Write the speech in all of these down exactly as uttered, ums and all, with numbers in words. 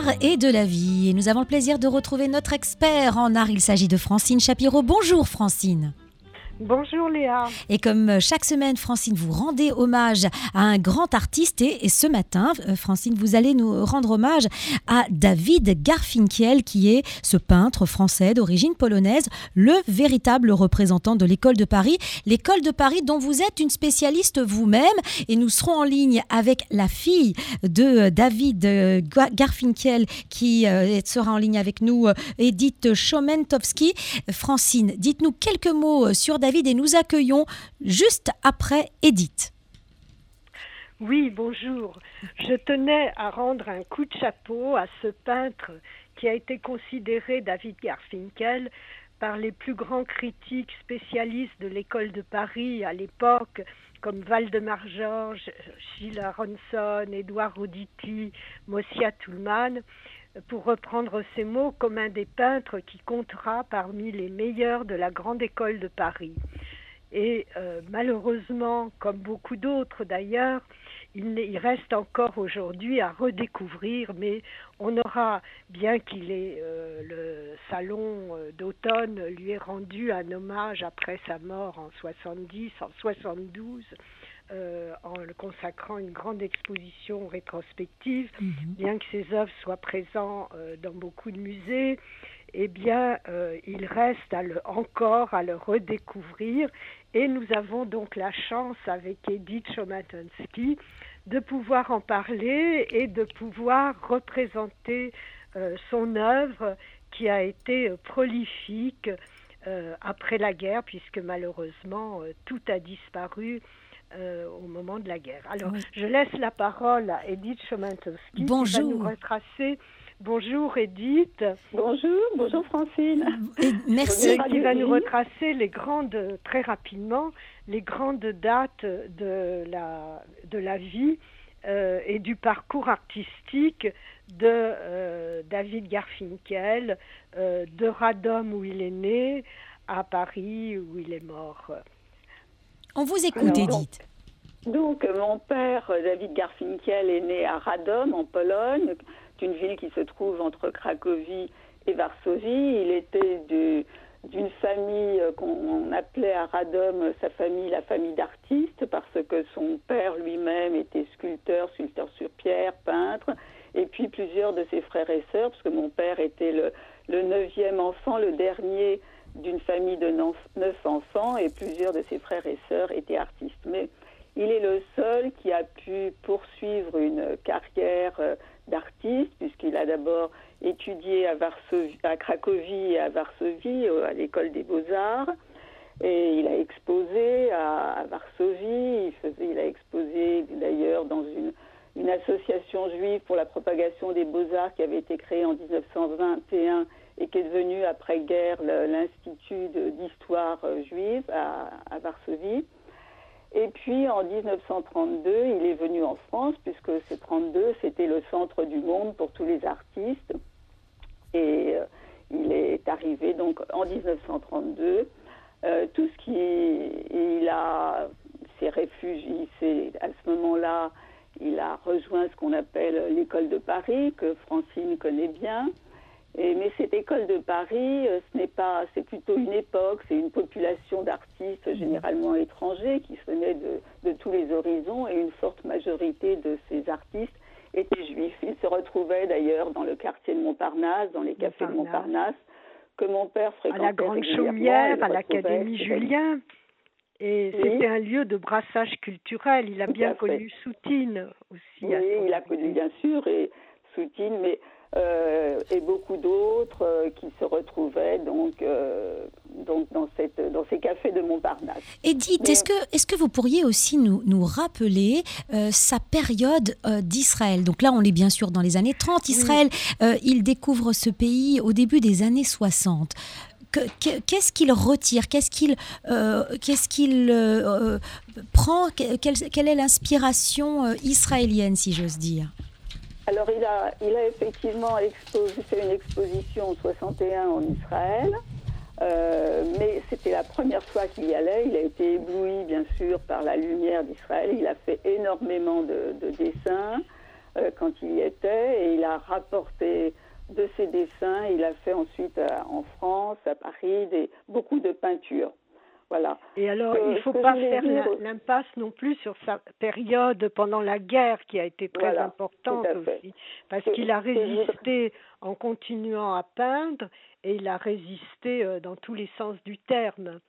et de la vie. Et nous avons le plaisir de retrouver notre expert en art. Il s'agit de Francine Shapiro. Bonjour Francine. Bonjour Léa. Et comme chaque semaine, Francine, vous rendez hommage à un grand artiste. Et, et ce matin, Francine, vous allez nous rendre hommage à David Garfinkel, qui est ce peintre français d'origine polonaise, le véritable représentant de l'école de Paris. L'école de Paris dont vous êtes une spécialiste vous-même. Et nous serons en ligne avec la fille de David Garfinkel, qui sera en ligne avec nous, Edith Chomentowski. Francine, dites-nous quelques mots sur David. David et nous accueillons juste après Edith. Oui, bonjour. Je tenais à rendre un coup de chapeau à ce peintre qui a été considéré, David Garfinkel, par les plus grands critiques spécialistes de l'école de Paris à l'époque, comme Waldemar Georges, Gilles Aronson, Édouard Roditi, Mosia Tullman, pour reprendre ces mots, comme un des peintres qui comptera parmi les meilleurs de la grande école de Paris. Et euh, malheureusement, comme beaucoup d'autres d'ailleurs, il, il reste encore aujourd'hui à redécouvrir, mais on aura, bien qu'il ait euh, le salon euh, d'automne lui ait rendu un hommage après sa mort en soixante-dix, en soixante-douze, Euh, en le consacrant une grande exposition rétrospective, mmh. bien que ses œuvres soient présentes euh, dans beaucoup de musées, eh bien, euh, il reste à le, encore à le redécouvrir. Et nous avons donc la chance, avec Edith Chomentowski, de pouvoir en parler et de pouvoir représenter euh, son œuvre qui a été euh, prolifique euh, après la guerre, puisque malheureusement, euh, tout a disparu Euh, au moment de la guerre. Alors, oui. Je laisse la parole à Edith Chomentowski qui va nous retracer. Bonjour Edith. Bonjour, bonjour Francine. Et merci. Qui va nous retracer les grandes, très rapidement, les grandes dates de la, de la vie euh, et du parcours artistique de euh, David Garfinkel, euh, de Radom où il est né, à Paris où il est mort. On vous écoute, Alors, Edith. Donc, donc, mon père, David Garfinkel, est né à Radom, en Pologne, une ville qui se trouve entre Cracovie et Varsovie. Il était de, d'une famille qu'on appelait à Radom, sa famille, la famille d'artistes, parce que son père lui-même était sculpteur, sculpteur sur pierre, peintre, et puis plusieurs de ses frères et sœurs, parce que mon père était le, le neuvième enfant, le dernier d'une famille de neuf enfants, et plusieurs de ses frères et sœurs étaient artistes. Mais il est le seul qui a pu poursuivre une carrière d'artiste, puisqu'il a d'abord étudié à, Varsovie, à Cracovie et à Varsovie, à l'école des beaux-arts, et il a exposé à, à Varsovie, il, faisait, il a exposé d'ailleurs dans une, une association juive pour la propagation des beaux-arts qui avait été créée en dix-neuf cent vingt et un et qui est devenu après-guerre l'Institut d'histoire juive à, à Varsovie. Et puis en dix-neuf cent trente-deux, il est venu en France, puisque ce trente-deux, c'était le centre du monde pour tous les artistes. Et euh, il est arrivé donc en dix-neuf cent trente-deux. Euh, tout ce qui... Il a... s'est réfugié, c'est, à ce moment-là, il a rejoint ce qu'on appelle l'école de Paris, que Francine connaît bien. Et, mais cette école de Paris, ce n'est pas, c'est plutôt une époque, c'est une population d'artistes généralement étrangers qui venaient de, de tous les horizons, et une forte majorité de ces artistes étaient juifs. Ils se retrouvaient d'ailleurs dans le quartier de Montparnasse, dans les cafés de Montparnasse, que mon père fréquentait à la Grande Chaumière, à l'Académie Julien. Et oui. C'était un lieu de brassage culturel. Il a Tout bien connu Soutine aussi. Oui, il a connu bien sûr et Soutine, mais Euh, et beaucoup d'autres euh, qui se retrouvaient donc, euh, donc dans, cette, dans ces cafés de Montparnasse. Edith, Mais... est-ce que, est-ce que vous pourriez aussi nous, nous rappeler euh, sa période euh, d'Israël ? Donc là, on est bien sûr dans les années trente. Israël, oui. euh, il découvre ce pays au début des années soixante. Que, que, qu'est-ce qu'il retire ? Qu'est-ce qu'il, euh, qu'est-ce qu'il euh, prend ? Quelle, quelle est l'inspiration euh, israélienne, si j'ose dire ? Alors, il a, il a effectivement exposé, fait une exposition en soixante et un en Israël, euh, mais c'était la première fois qu'il y allait. Il a été ébloui, bien sûr, par la lumière d'Israël. Il a fait énormément de, de dessins. euh, quand il y était, et il a rapporté de ses dessins. Il a fait ensuite euh, en France, à Paris, des, beaucoup de peintures. Voilà. Et alors, Euh, il ne faut ce que pas je voulais faire dire- l'impasse non plus sur sa période pendant la guerre, qui a été très Voilà, importante tout à fait. aussi, parce Ce- qu'il a ce que je voudrais- résisté en continuant à peindre, et il a résisté euh, dans tous les sens du terme.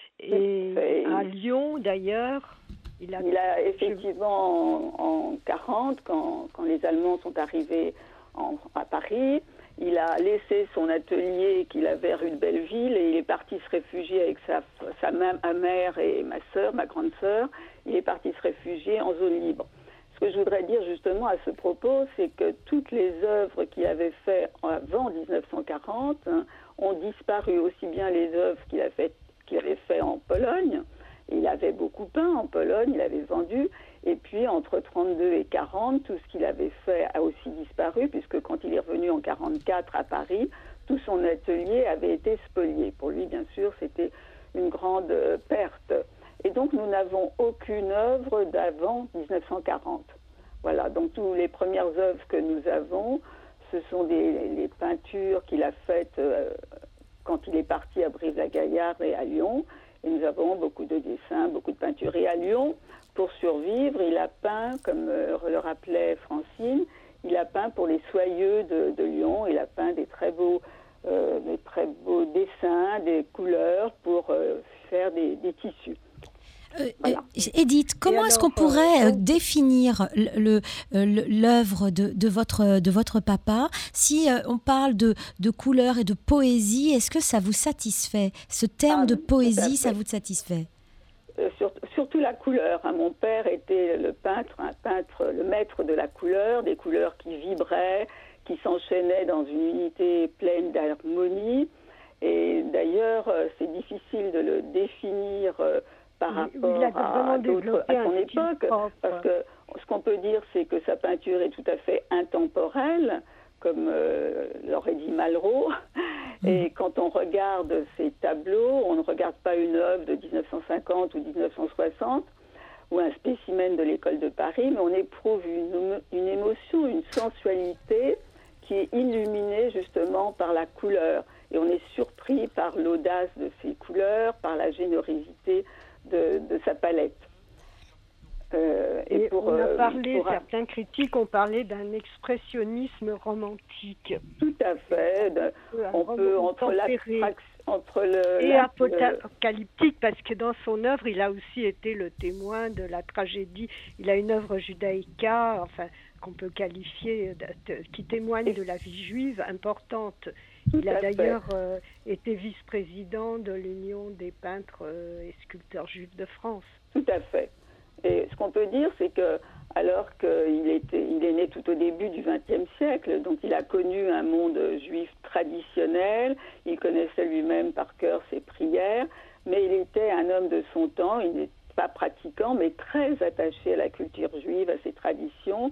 Et fait. à Lyon, d'ailleurs, il a... Il a effectivement, en, en quarante, quand, quand les Allemands sont arrivés en- à Paris, il a laissé son atelier qu'il avait rue de Belleville et il est parti se réfugier avec sa, sa ma- ma mère et ma sœur, ma grande sœur. Il est parti se réfugier en zone libre. Ce que je voudrais dire justement à ce propos, c'est que toutes les œuvres qu'il avait faites avant dix-neuf cent quarante hein, ont disparu, aussi bien les œuvres qu'il a fait, qu'il avait fait en Pologne. Il avait beaucoup peint en Pologne, il avait vendu, et puis entre trente-deux et quarante, tout ce qu'il avait fait a aussi disparu, puisque quand il est revenu en quarante-quatre à Paris, tout son atelier avait été spolié. Pour lui, bien sûr, c'était une grande euh, perte. Et donc, nous n'avons aucune œuvre d'avant dix-neuf cent quarante. Voilà, donc toutes les premières œuvres que nous avons, ce sont des les peintures qu'il a faites euh, quand il est parti à Brive-la-Gaillarde et à Lyon. Et nous avons beaucoup de dessins, beaucoup de peintures. Et à Lyon, pour survivre, il a peint, comme euh, le rappelait Francine, il a peint pour les soyeux de, de Lyon. Il a peint des très beaux, euh, des très beaux dessins, des couleurs pour euh, faire des, des tissus. Euh, Voilà. euh, Edith, comment est-ce qu'on alors, pourrait euh, euh, définir le- le- l'œuvre de, de, votre, de votre papa? Si euh, on parle de, de couleurs et de poésie, est-ce que ça vous satisfait? Ce terme Ah, de tout à poésie, ça fait. vous satisfait? Euh, sur- surtout la couleur. hein. Mon père était le peintre, un peintre, le maître de la couleur, des couleurs qui vibraient, qui s'enchaînaient dans une unité pleine d'harmonie. Et d'ailleurs, euh, c'est difficile de le définir euh, par Oui, rapport il a à, vraiment d'autres, développé à son un style époque, propre. parce que ce qu'on peut dire, c'est que sa peinture est tout à fait intemporelle, comme euh, l'aurait dit Malraux. Et quand on regarde ces tableaux, on ne regarde pas une œuvre de dix-neuf cent cinquante ou dix-neuf cent soixante ou un spécimen de l'école de Paris, mais on éprouve une, une émotion, une sensualité qui est illuminée justement par la couleur. Et on est surpris par l'audace de ses couleurs, par la générosité de, de sa palette. Euh, Et, et pour, on a euh, parlé, pour- certains critiques ont parlé d'un expressionnisme romantique. Tout à fait. de- Un on peut, roman entre tempéré. l'abstraction, entre le... Et la- apocalyptique, parce que dans son œuvre, il a aussi été le témoin de la tragédie. Il a une œuvre judaïca, enfin, qu'on peut qualifier, de- de- qui témoigne de la vie juive importante. Tout Il a à fait. d'ailleurs euh, été vice-président de l'Union des peintres euh, et sculpteurs juifs de France. Tout à fait. Et ce qu'on peut dire, c'est que alors qu'il était, il est né tout au début du vingtième siècle, donc il a connu un monde juif traditionnel, il connaissait lui-même par cœur ses prières, mais il était un homme de son temps, il n'est pas pratiquant, mais très attaché à la culture juive, à ses traditions.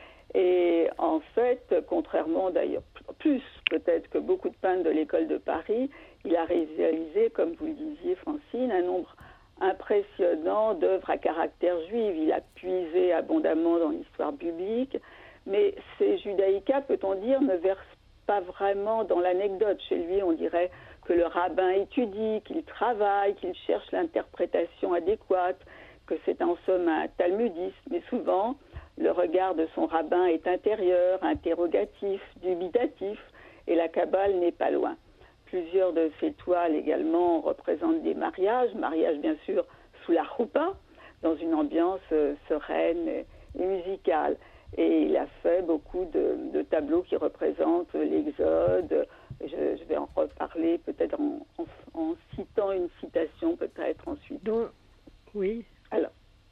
Et en fait, contrairement d'ailleurs, plus peut-être que beaucoup de peintres de l'école de Paris, il a réalisé, comme vous le disiez Francine, un nombre impressionnant d'œuvres à caractère juif. Il a puisé abondamment dans l'histoire biblique, mais ces judaïcas, peut-on dire, ne versent pas vraiment dans l'anecdote. Chez lui, on dirait que le rabbin étudie, qu'il travaille, qu'il cherche l'interprétation adéquate, que c'est en somme un talmudiste, mais souvent, le regard de son rabbin est intérieur, interrogatif, dubitatif, et la Kabbale n'est pas loin. Plusieurs de ses toiles également représentent des mariages, mariages bien sûr sous la choupa, dans une ambiance euh, sereine et, et musicale. Et il a fait beaucoup de, de tableaux qui représentent l'Exode. Je, je vais en reparler peut-être en, en, en citant une citation peut-être ensuite. Donc, oui. Alors,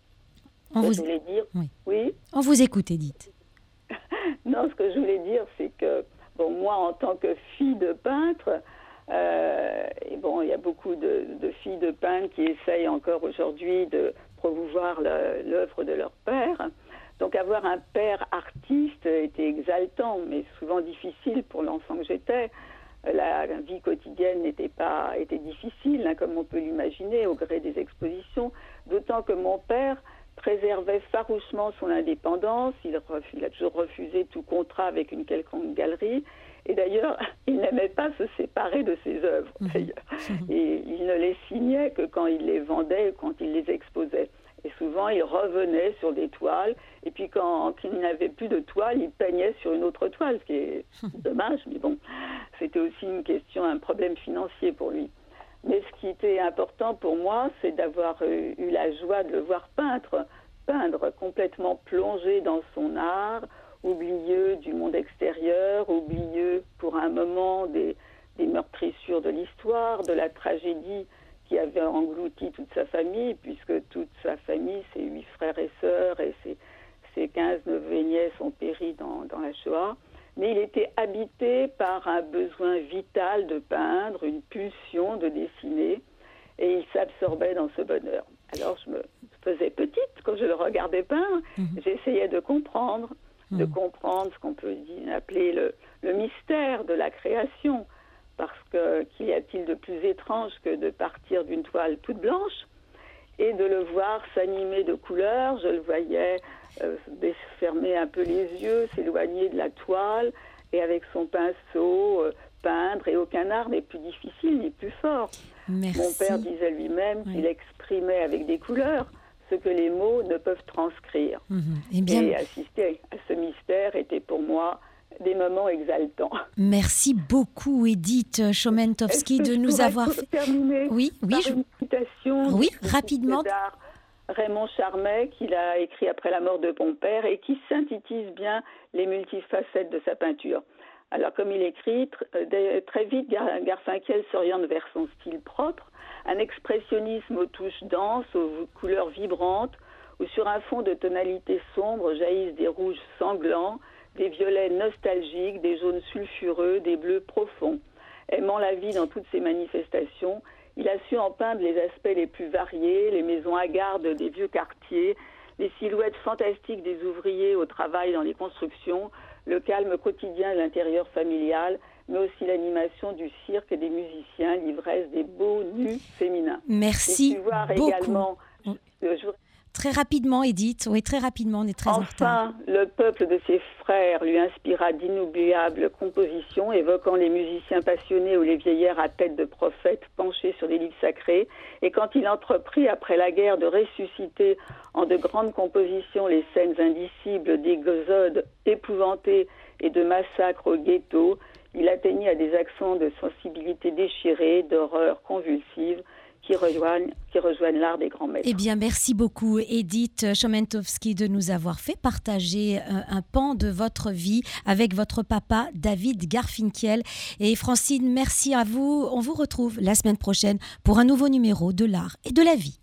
On ce que vous... je voulais dire, Oui. oui. On vous écoute, Edith. Non, ce que je voulais dire, c'est que bon, moi, en tant que fille de peintre, euh, et bon, il y a beaucoup de, de filles de peintres qui essayent encore aujourd'hui de promouvoir le- l'œuvre de leur père. Donc, avoir un père artiste était exaltant, mais souvent difficile pour l'enfant que j'étais. La vie quotidienne n'était pas était difficile, hein, comme on peut l'imaginer, au gré des expositions. D'autant que mon père préservait farouchement son indépendance. Il, ref, il a toujours refusé tout contrat avec une quelconque galerie. Et d'ailleurs, il n'aimait pas se séparer de ses œuvres, d'ailleurs. Et il ne les signait que quand il les vendait ou quand il les exposait. Et souvent, il revenait sur des toiles. Et puis, quand, quand il n'avait plus de toile, il peignait sur une autre toile, ce qui est dommage. Mais bon, c'était aussi une question, un problème financier pour lui. Mais ce qui était important pour moi, c'est d'avoir euh, eu la joie de le voir peindre, peindre complètement plongé dans son art, oublieux du monde extérieur, oublieux pour un moment des, des meurtrissures de l'histoire, de la tragédie qui avait englouti toute sa famille, puisque toute sa famille, ses huit frères et sœurs et ses, ses quinze neveux et nièces ont péri dans, dans la Shoah. Mais il était habité par un besoin vital de peindre, une pulsion de dessiner, et il s'absorbait dans ce bonheur. Alors je me faisais petite quand je le regardais peindre, mmh. j'essayais de comprendre, mmh. de comprendre ce qu'on peut dire, appeler le, le mystère de la création, parce que qu'y a-t-il de plus étrange que de partir d'une toile toute blanche et de le voir s'animer de couleurs. Je le voyais euh, fermer un peu les yeux, s'éloigner de la toile et avec son pinceau euh, peindre, et aucun art n'est plus difficile ni plus fort. Merci. Mon père disait lui-même oui. qu'il exprimait avec des couleurs ce que les mots ne peuvent transcrire. Mmh. Eh bien... Et assister à ce mystère était pour moi des moments exaltants. Merci beaucoup, Edith Chomentowski, de nous avoir fait... terminer oui, oui, par je... une citation oui, rapidement. Raymond Charmet, qu'il a écrit après la mort de mon père et qui synthétise bien les multifacettes de sa peinture. Alors, comme il écrit, très vite, Garfinkel s'oriente vers son style propre, un expressionnisme aux touches denses, aux couleurs vibrantes, où sur un fond de tonalités sombres jaillissent des rouges sanglants, des violets nostalgiques, des jaunes sulfureux, des bleus profonds. Aimant la vie dans toutes ses manifestations, il a su en peindre les aspects les plus variés, les maisons hagardes des vieux quartiers, les silhouettes fantastiques des ouvriers au travail dans les constructions, le calme quotidien de l'intérieur familial, mais aussi l'animation du cirque et des musiciens, l'ivresse des beaux nus féminins. Merci beaucoup. Également, je... Très rapidement, Edith, oui, très rapidement, on est très enfin, en retard. Le peuple de ses frères lui inspira d'inoubliables compositions, évoquant les musiciens passionnés ou les vieillards à tête de prophètes penchés sur des livres sacrés. Et quand il entreprit, après la guerre, de ressusciter en de grandes compositions les scènes indicibles d'exodes épouvantés et de massacres au ghetto, il atteignit à des accents de sensibilité déchirée, d'horreur convulsive, qui rejoignent, qui rejoignent l'art des grands maîtres. Eh bien, merci beaucoup, Edith Chomentowski, de nous avoir fait partager un, un pan de votre vie avec votre papa, David Garfinkel. Et Francine, merci à vous. On vous retrouve la semaine prochaine pour un nouveau numéro de l'art et de la vie.